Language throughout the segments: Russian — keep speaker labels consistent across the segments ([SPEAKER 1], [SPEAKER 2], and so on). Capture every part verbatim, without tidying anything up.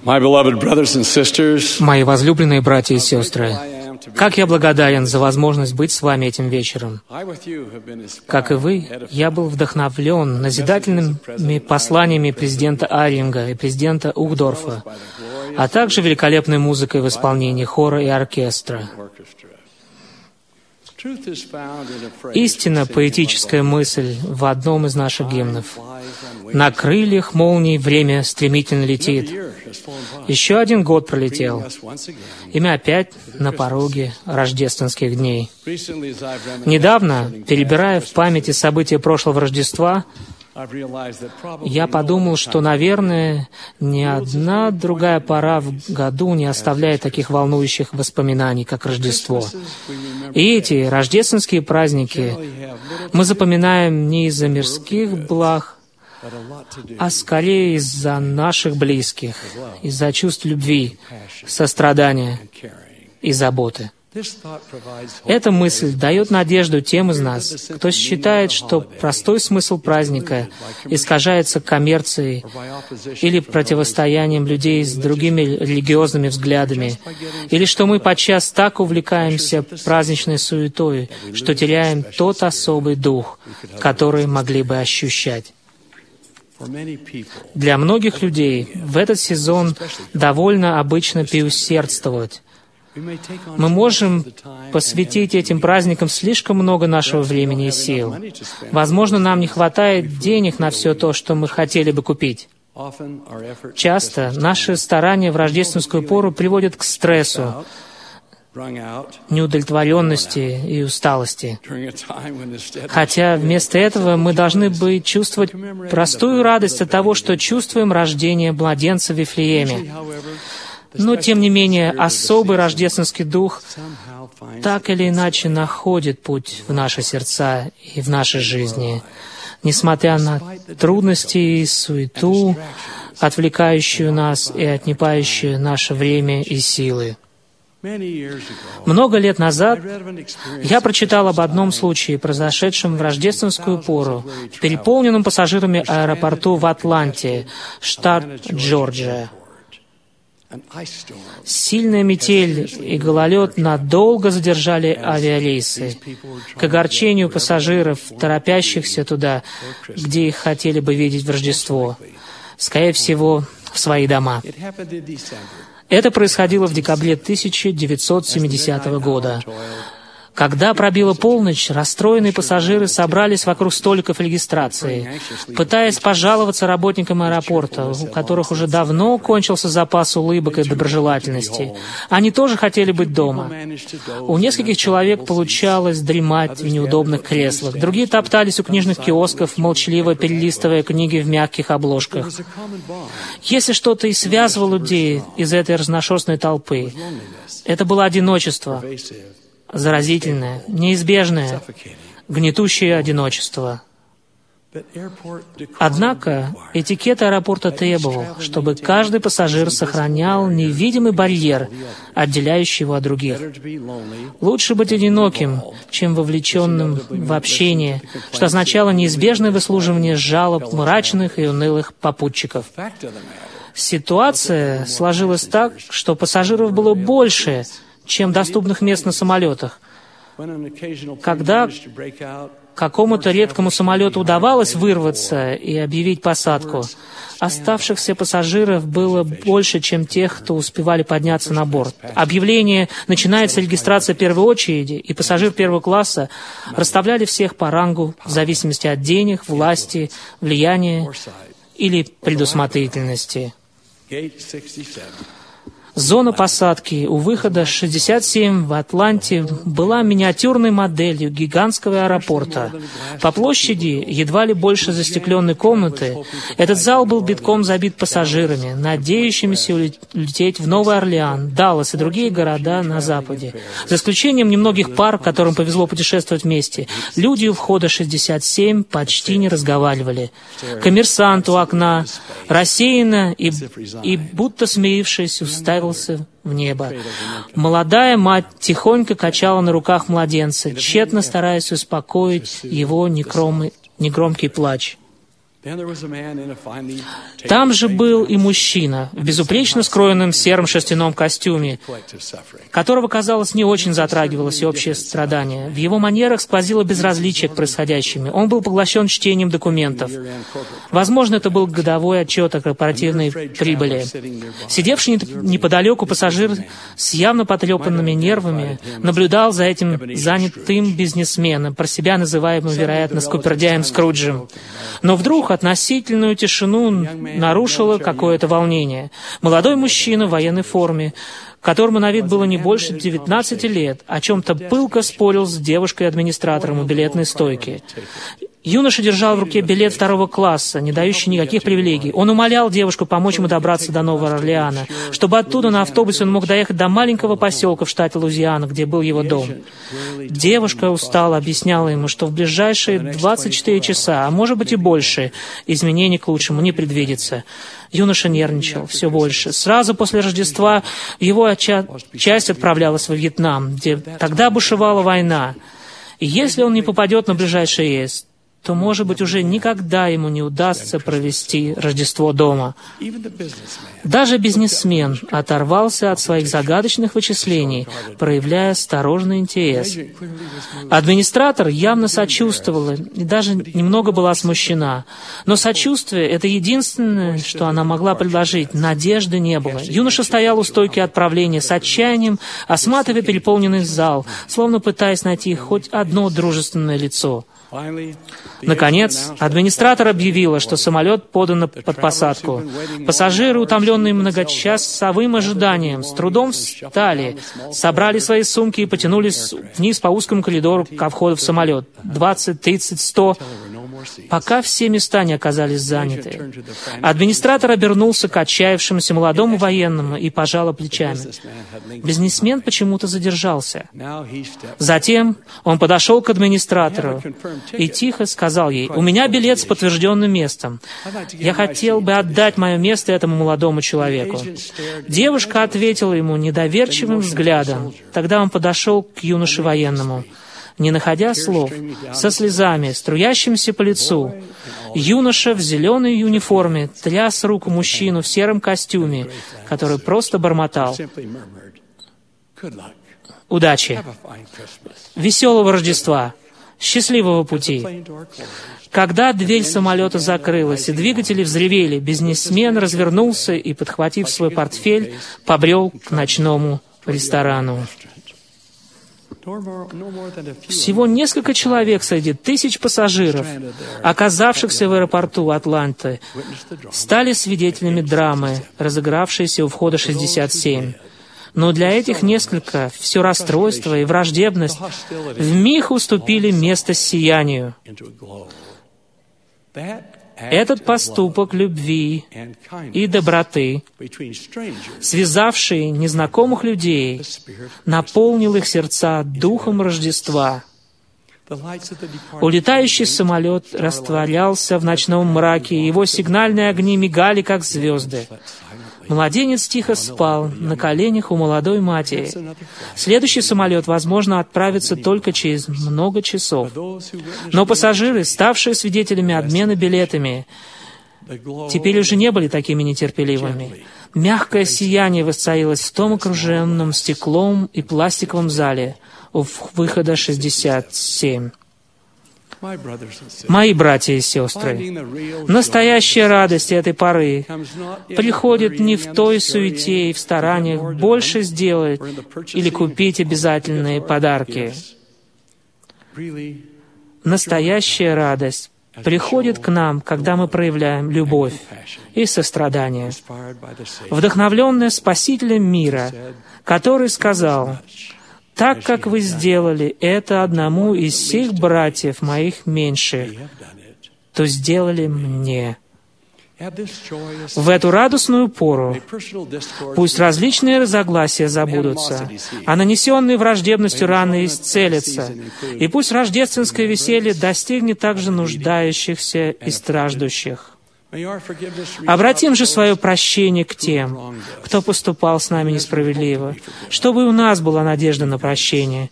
[SPEAKER 1] Мои возлюбленные братья и сестры, как я благодарен за возможность быть с вами этим вечером. Как и вы, я был вдохновлен назидательными посланиями президента Аринга и президента Ухдорфа, а также великолепной музыкой в исполнении хора и оркестра. Истинно поэтическая мысль в одном из наших гимнов. «На крыльях молний время стремительно летит». Еще один год пролетел, и мы опять на пороге рождественских дней. Недавно, перебирая в памяти события прошлого Рождества, я подумал, что, наверное, ни одна другая пора в году не оставляет таких волнующих воспоминаний, как Рождество. И эти рождественские праздники мы запоминаем не из-за мирских благ, а скорее из-за наших близких, из-за чувств любви, сострадания и заботы. Эта мысль дает надежду тем из нас, кто считает, что простой смысл праздника искажается коммерцией или противостоянием людей с другими религиозными взглядами, или что мы подчас так увлекаемся праздничной суетой, что теряем тот особый дух, который могли бы ощущать. Для многих людей в этот сезон довольно обычно переусердствовать. Мы можем посвятить этим праздникам слишком много нашего времени и сил. Возможно, нам не хватает денег на все то, что мы хотели бы купить. Часто наши старания в рождественскую пору приводят к стрессу, неудовлетворенности и усталости. Хотя вместо этого мы должны бы чувствовать простую радость от того, что чувствуем рождение младенца в Вифлееме. Но, тем не менее, особый рождественский дух так или иначе находит путь в наши сердца и в нашей жизни, несмотря на трудности и суету, отвлекающую нас и отнимающую наше время и силы. Много лет назад я прочитал об одном случае, произошедшем в рождественскую пору в переполненном пассажирами аэропорту в Атланте, штат Джорджия. Сильная метель и гололед надолго задержали авиарейсы. К огорчению пассажиров, торопящихся туда, где их хотели бы видеть в Рождество, скорее всего, в свои дома. Это происходило в декабре тысяча девятьсот семидесятого года. Когда пробила полночь, расстроенные пассажиры собрались вокруг столиков регистрации, пытаясь пожаловаться работникам аэропорта, у которых уже давно кончился запас улыбок и доброжелательности. Они тоже хотели быть дома. У нескольких человек получалось дремать в неудобных креслах, другие топтались у книжных киосков, молчаливо перелистывая книги в мягких обложках. Если что-то и связывало людей из этой разношерстной толпы, это было одиночество. Заразительное, неизбежное, гнетущее одиночество. Однако этикет аэропорта требовал, чтобы каждый пассажир сохранял невидимый барьер, отделяющий его от других. Лучше быть одиноким, чем вовлеченным в общение, что означало неизбежное выслушивание жалоб мрачных и унылых попутчиков. Ситуация сложилась так, что пассажиров было больше, чем доступных мест на самолетах. Когда какому-то редкому самолету удавалось вырваться и объявить посадку, оставшихся пассажиров было больше, чем тех, кто успевали подняться на борт. Объявление «Начинается регистрация первой очереди», и пассажир первого класса расставляли всех по рангу в зависимости от денег, власти, влияния или предусмотрительности. Зона посадки у выхода шестьдесят семь в Атланте была миниатюрной моделью гигантского аэропорта. По площади едва ли больше застекленной комнаты. Этот зал был битком забит пассажирами, надеющимися улететь в Новый Орлеан, Даллас и другие города на Западе. За исключением немногих пар, которым повезло путешествовать вместе, люди у входа шестьдесят семь почти не разговаривали. Коммерсант у окна рассеянно и, и будто смирившись, уставился в небо. Молодая мать тихонько качала на руках младенца, тщетно стараясь успокоить его негромкий, негромкий плач. Там же был и мужчина в безупречно скроенном сером шерстяном костюме, которого, казалось, не очень затрагивало всеобщее страдание. В его манерах сквозило безразличие к происходящему. Он был поглощен чтением документов. Возможно, это был годовой отчет о корпоративной прибыли. Сидевший неподалеку пассажир с явно потрепанными нервами наблюдал за этим занятым бизнесменом, про себя называемым, вероятно, скупердяем Скруджем. Но вдруг относительную тишину нарушило какое-то волнение. Молодой мужчина в военной форме, которому на вид было не больше девятнадцати лет, о чем-то пылко спорил с девушкой-администратором у билетной стойки. Юноша держал в руке билет второго класса, не дающий никаких привилегий. Он умолял девушку помочь ему добраться до Нового Орлеана, чтобы оттуда на автобусе он мог доехать до маленького поселка в штате Луизиана, где был его дом. Девушка устало объясняла ему, что в ближайшие двадцать четыре часа, а может быть и больше, изменений к лучшему не предвидится. Юноша нервничал все больше. Сразу после Рождества его часть отправлялась во Вьетнам, где тогда бушевала война. И если он не попадет на ближайший рейс, то, может быть, уже никогда ему не удастся провести Рождество дома. Даже бизнесмен оторвался от своих загадочных вычислений, проявляя осторожный интерес. Администратор явно сочувствовала и даже немного была смущена. Но сочувствие — это единственное, что она могла предложить. Надежды не было. Юноша стоял у стойки отправления с отчаянием, осматривая переполненный зал, словно пытаясь найти хоть одно дружественное лицо. Наконец, администратор объявила, что самолет подан под посадку. Пассажиры, утомленные многочасовым ожиданием, с трудом встали, собрали свои сумки и потянулись вниз по узкому коридору ко входу в самолет. Двадцать, тридцать, сто... пока все места не оказались заняты. Администратор обернулся к отчаявшемуся молодому военному и пожал плечами. Бизнесмен почему-то задержался. Затем он подошел к администратору и тихо сказал ей: «У меня билет с подтвержденным местом. Я хотел бы отдать мое место этому молодому человеку». Девушка ответила ему недоверчивым взглядом. Тогда он подошел к юноше военному. Не находя слов, со слезами, струящимися по лицу, юноша в зеленой униформе тряс руку мужчину в сером костюме, который просто бормотал: «Удачи! Веселого Рождества! Счастливого пути!» Когда дверь самолета закрылась и двигатели взревели, бизнесмен развернулся и, подхватив свой портфель, побрел к ночному ресторану. Всего несколько человек среди тысяч пассажиров, оказавшихся в аэропорту Атланты, стали свидетелями драмы, разыгравшейся у входа шестьдесят семь. Но для этих несколько все расстройство и враждебность вмиг уступили место сиянию. Этот поступок любви и доброты, связавший незнакомых людей, наполнил их сердца духом Рождества. Улетающий самолет растворялся в ночном мраке, его сигнальные огни мигали, как звезды. Младенец тихо спал на коленях у молодой матери. Следующий самолет, возможно, отправится только через много часов. Но пассажиры, ставшие свидетелями обмена билетами, теперь уже не были такими нетерпеливыми. Мягкое сияние воцарилось в том окруженном стеклом и пластиковом зале у выхода шестьдесят семь. Мои братья и сестры, настоящая радость этой поры приходит не в той суете и в стараниях больше сделать или купить обязательные подарки. Настоящая радость приходит к нам, когда мы проявляем любовь и сострадание, вдохновленная Спасителем мира, который сказал: «Так как вы сделали это одному из всех братьев моих меньших, то сделали мне». В эту радостную пору пусть различные разногласия забудутся, а нанесенные враждебностью раны исцелятся, и пусть рождественское веселье достигнет также нуждающихся и страждущих. Обратим же свое прощение к тем, кто поступал с нами несправедливо, чтобы и у нас была надежда на прощение.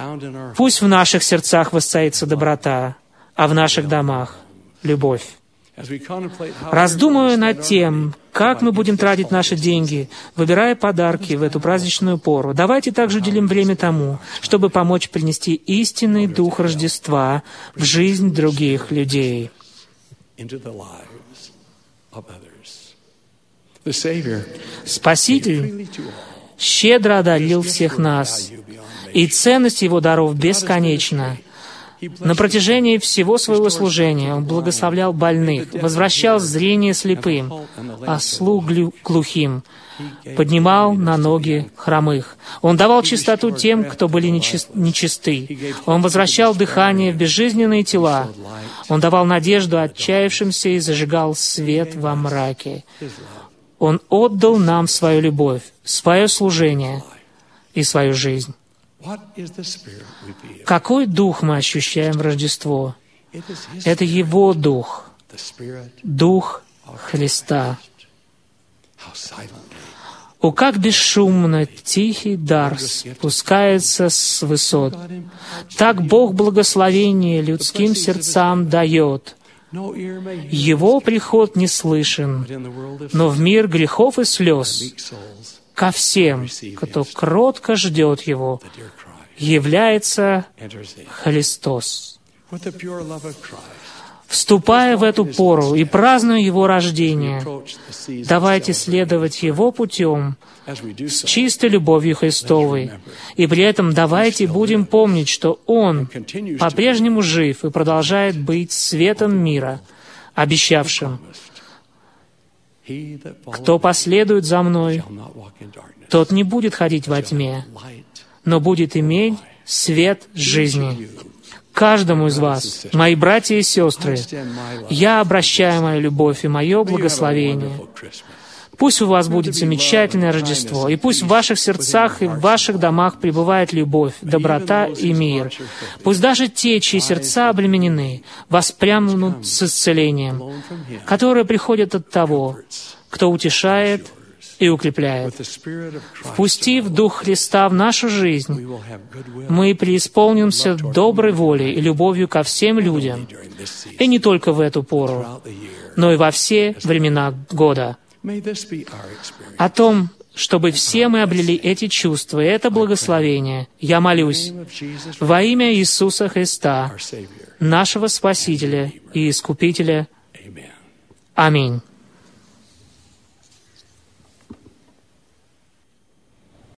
[SPEAKER 1] Пусть в наших сердцах воцарится доброта, а в наших домах — любовь. Раздумывая над тем, как мы будем тратить наши деньги, выбирая подарки в эту праздничную пору, давайте также уделим время тому, чтобы помочь принести истинный дух Рождества в жизнь других людей. Спаситель щедро одарил всех нас, и ценность Его даров бесконечна. На протяжении всего своего служения Он благословлял больных, возвращал зрение слепым, а слух глухим, поднимал на ноги хромых. Он давал чистоту тем, кто были нечисты. Он возвращал дыхание в безжизненные тела. Он давал надежду отчаявшимся и зажигал свет во мраке. Он отдал нам свою любовь, свое служение и свою жизнь. Какой дух мы ощущаем в Рождество? Это Его дух, дух Христа. О, как бесшумно тихий дар спускается с высот! Так Бог благословение людским сердцам дает. Его приход не слышен, но в мир грехов и слез ко всем, кто кротко ждет Его, является Христос. Вступая в эту пору и празднуя Его рождение, давайте следовать Его путем с чистой любовью Христовой, и при этом давайте будем помнить, что Он по-прежнему жив и продолжает быть светом мира, обещавшим: «Кто последует за Мной, тот не будет ходить во тьме, но будет иметь свет жизни». Каждому из вас, мои братья и сестры, я обращаю мою любовь и мое благословение. Пусть у вас будет замечательное Рождество, и пусть в ваших сердцах и в ваших домах пребывает любовь, доброта и мир. Пусть даже те, чьи сердца обременены, воспрянут с исцелением, которое приходит от того, кто утешает и укрепляет. Впустив Дух Христа в нашу жизнь, мы преисполнимся доброй волей и любовью ко всем людям, и не только в эту пору, но и во все времена года. О том, чтобы все мы обрели эти чувства и это благословение, я молюсь во имя Иисуса Христа, нашего Спасителя и Искупителя. Аминь.